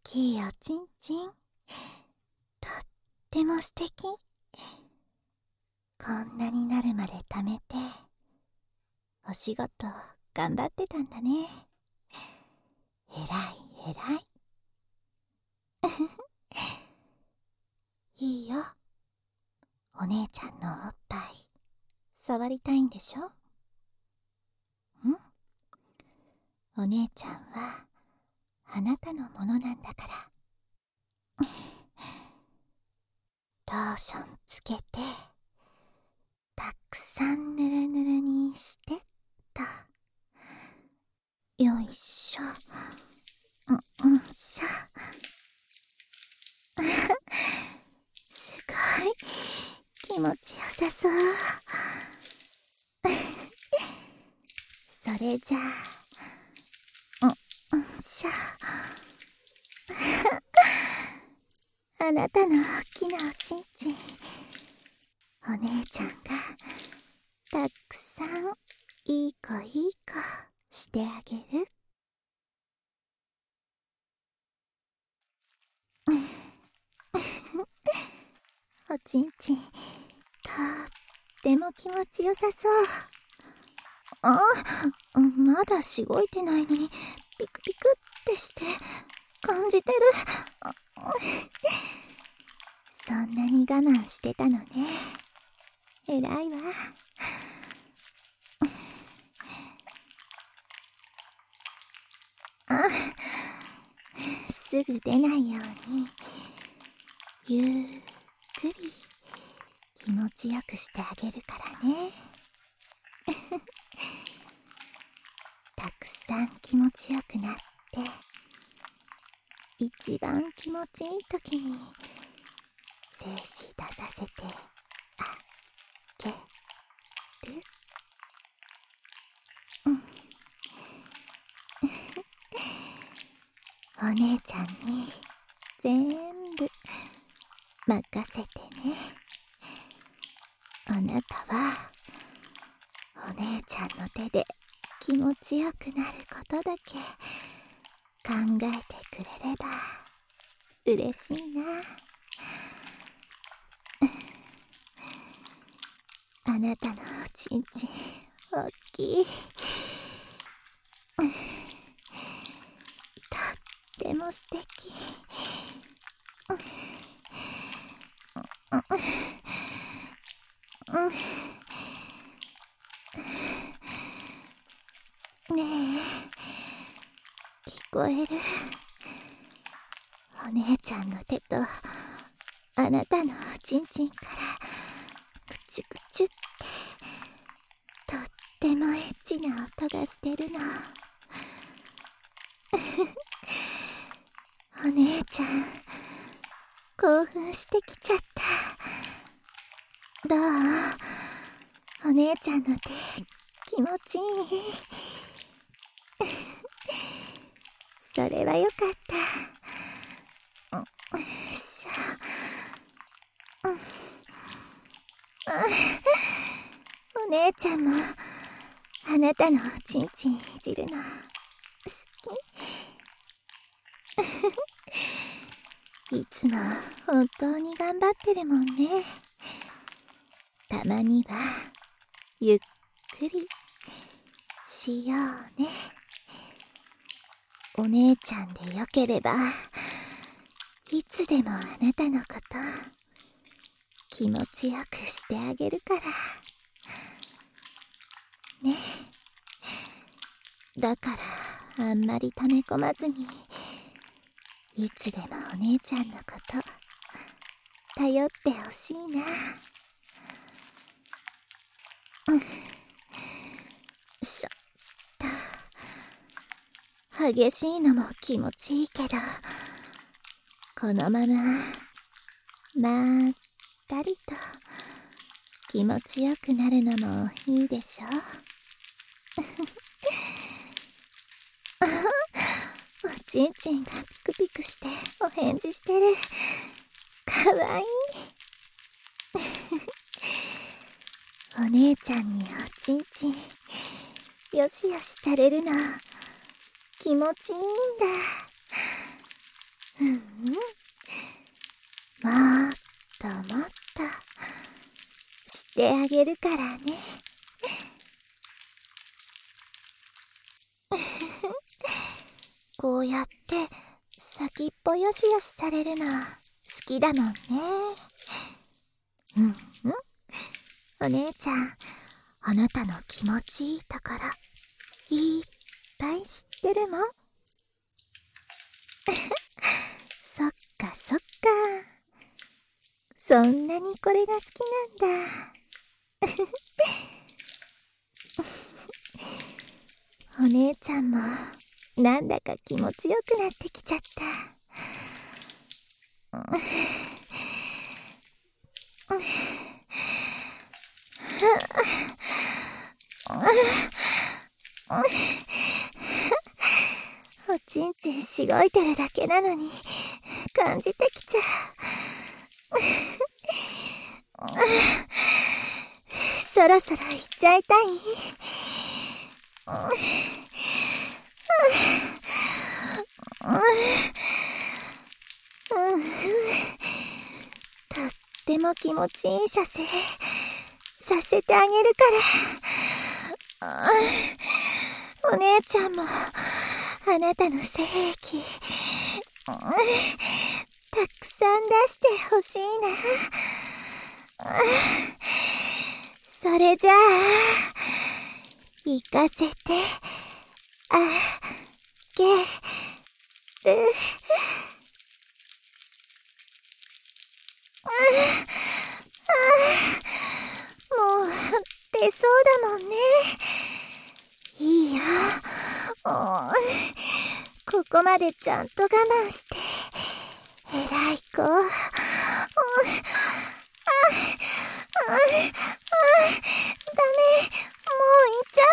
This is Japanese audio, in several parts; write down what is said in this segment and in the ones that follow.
きいおちんちん、とっても素敵。こんなになるまで貯めてお仕事頑張ってたんだね。えらいえらい。いいよ、お姉ちゃんのおっぱい触りたいんでしょ。お姉ちゃんはあなたのものなんだから。ローションつけてたくさんぬるぬるにしてっと。よいしょ、しょ。すごい気持ちよさそう。それじゃあ、しょ。あなたの大きなおちんちん、お姉ちゃんがたくさんいい子いい子してあげる。おちんちん、とっても気持ちよさそう。まだしごいてないのにピクピクってして感じてる。そんなに我慢してたのね。えらいわ。すぐ出ないようにゆっくり気持ちよくしてあげるからね。たくさん気持ちよくなって一番気持ちいい時に精子出させてあげる。お姉ちゃんに全部任せてね。あなたはお姉ちゃんの手で気持ちよくなることだけ考えてくれれば嬉しいな。あなたのおちんちんおっきい。とっても素敵。ねえ、聞こえる？お姉ちゃんの手とあなたのおちんちんからクチュクチュってとってもエッチな音がしてるの。お姉ちゃん興奮してきちゃった。どう？お姉ちゃんの手気持ちいい？それはよかった。よいしょ。お姉ちゃんもあなたのおちんちんいじるの好き。いつも本当に頑張ってるもんね。たまにはゆっくりしようね。お姉ちゃんでよければいつでもあなたのこと気持ちよくしてあげるからね。だからあんまり溜め込まずにいつでもお姉ちゃんのこと頼ってほしいな。しょっと激しいのも気持ちいいけど、このまままったりと気持ちよくなるのもいいでしょ。おちんちんがピクピクしてお返事してる。かわいい。お姉ちゃんにおちんちんよしよしされるの気持ちいいんだ。 うんうん、もっともっとしてあげるからね。こうやって先っぽよしよしされるの好きだもんね。うんうん、お姉ちゃん、あなたの気持ちいいところいっぱい知ってるもん。そっかそっか、そんなにこれが好きなんだ。お姉ちゃんもなんだか気持ちよくなってきちゃった。おちんちんしごいてるだけなのに感じてきちゃう。そろそろ行っちゃいたい。とっても気持ちいい射精させてあげるから。お姉ちゃんもあなたの精液たくさん出してほしいな。それじゃあ行かせてあげる。もう出そうだもんね。いいよ、ここまでちゃんと我慢して偉い子。ダメ、もう行っちゃ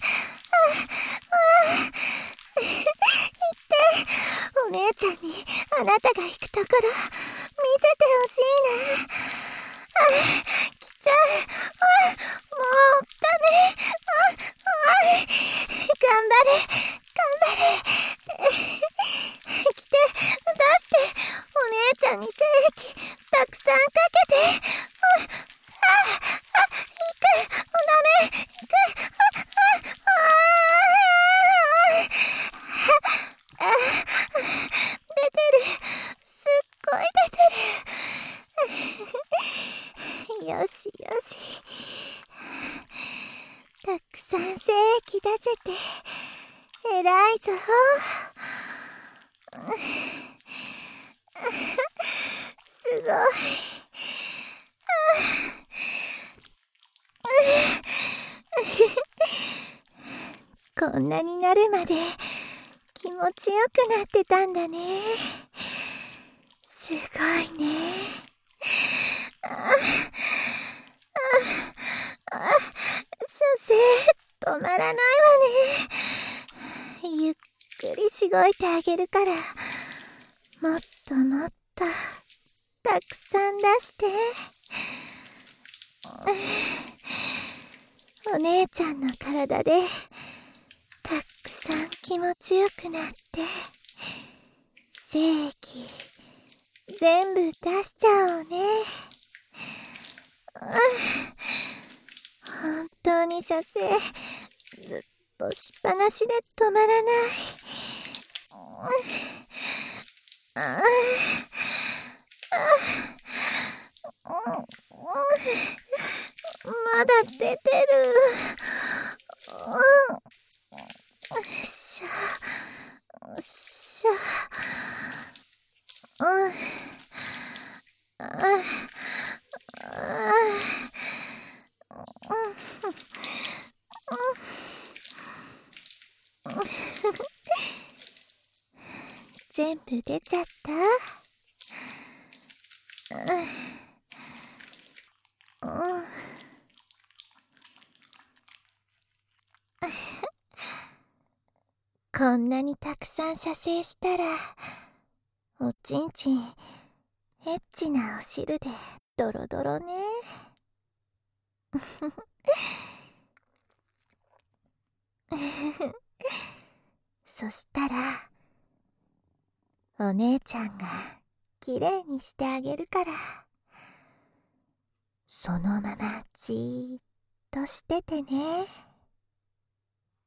う。行ってお姉ちゃんにあなたが行くところ見せてほしいな。来ちゃう。もうダメ。頑張れ頑張れ。来て出して、お姉ちゃんに精液たくさんかけて。行く、ダメ、行く。出てる、すっごい出てる。よしよし、たくさん精液出せて偉いぞ。すごい。こんなになるまで気持ちよくなってたんだね。すごいね。射精止まらないわね。ゆっくりしごいてあげるから、もっともっとたくさん出して。お姉ちゃんの体でたくさん気持ちよくなって精液全部出しちゃおうね。本当に射精ずっとしっぱなしで止まらない。まだ出てる。よっしゃよっしゃ。全部出ちゃった。こんなにたくさん射精したらおちんちんエッチなお汁でドロドロね。そしたらお姉ちゃんがきれいにしてあげるから。そのままじーっとしててね。